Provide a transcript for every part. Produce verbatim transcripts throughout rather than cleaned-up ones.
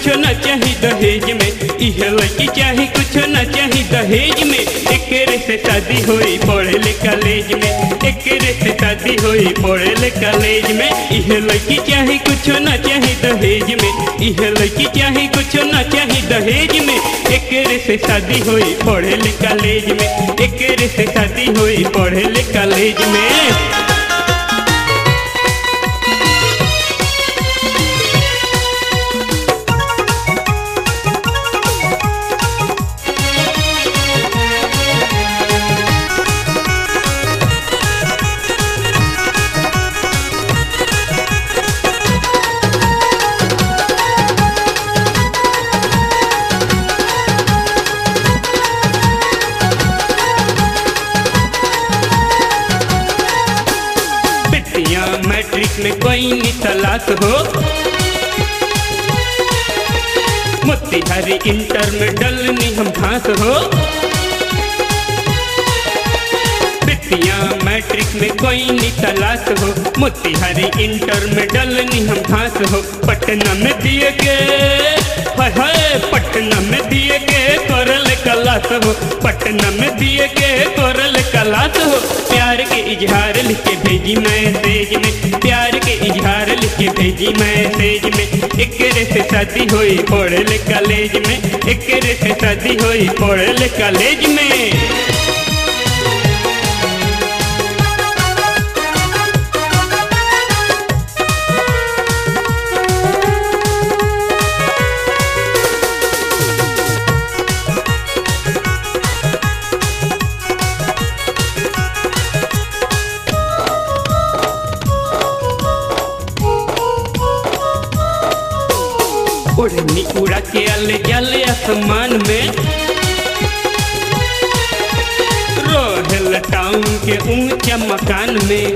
कुछ न चाही दहेज में, इह लड़की चाही कुछ न चाही दहेज में। एकरे से शादी होई पढ़े ले कॉलेज में, एकरे से शादी होई पढ़े ले कॉलेज में। इह लड़की चाही कुछ न चाही दहेज में, इह लड़की चाही कुछ न चाही दहेज में। एकरे से शादी होई पढ़े ले कॉलेज में, एकरे से शादी होई पढ़े ले कॉलेज में। मैट्रिक में कोई नी तलाश हो, मोतीहारी इंटर में डलनी हम घास हो। बिटिया मैट्रिक में कोई नी तलाश हो, मोतीहारी इंटर में डलनी हम घास हो। पटना में दिए के हाय हाय, पटना में दिए के करल कलास हो, पटना में दिए के करल कलास हो। प्यार के इजहार लिख के भेजी मैसेज में, प्यार के इजहार लिख के भेजी मैसेज में। एकरे से शादी होई पढ़े ले कॉलेज में, एकरे से शादी होई पढ़े ले कॉलेज में। ओढ़नी उड़ा के अले जले आसमान में, रोहल टाउन के ऊंचा मकान में।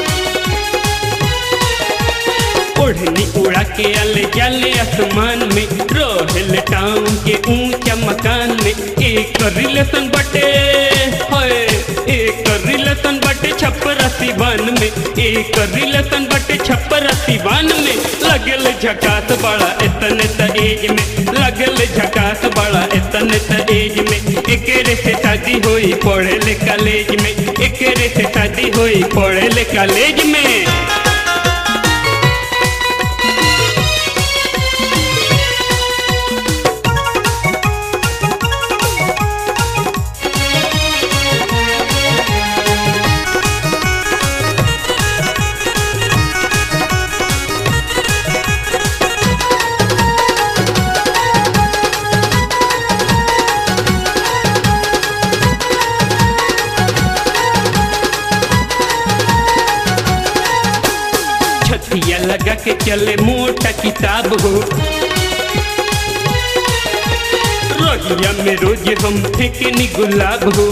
ओढ़नी उड़ा के अले जले आसमान में, रोहल टाउन के ऊंचा मकान में। एक रिलेशन बटे हाय, एक रिलेशन बटे छप्परा सिवान में, एक रिलेशन बटे छप्परा सिवान में। लगल झकास बड़ा इतने त एज में, लगल झकास बड़ा इतने त एज में। एकरे से शादी होई पढ़े ले कॉलेज में, एकरे से शादी होई पढ़े ले कॉलेज में। छतिया लगा के चले मोटा किताब हो, रोहिया में रोज हम फेंकनी गुलाब हो।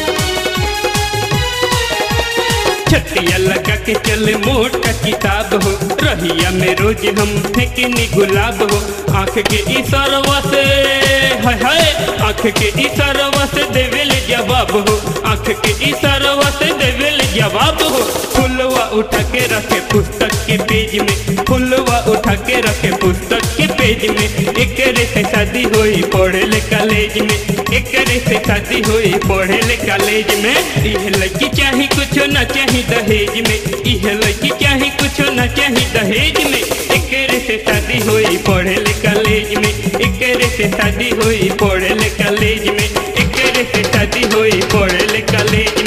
छतिया लगा के चले मोटा किताब हो, रहिया में रोज हम फेंकनी गुलाब हो। आँख के इशारवा से हाय हाय, आँख के इशारवा से देवेल जवाब हो, आँख के इशारवा से देवेल जवाब हो। फुलवा उठा के रखे पुस्तक के पेज में, फुलवा उठा के रखे पुस्तक के पेज में। एकरे से शादी होई पढ़े ले कॉलेज में, एकरे से शादी होई पढ़े ले कॉलेज में। इह लड़की चाही कुछ न चाही दहेज में, इह लड़की चाही कुछ न चाही दहेज में। एकरे से शादी होई पढ़े ले कॉलेज में, एकरे से शादी होई पढ़े ले कॉलेज में, एकरे से शादी होई पढ़े ले कॉलेज में।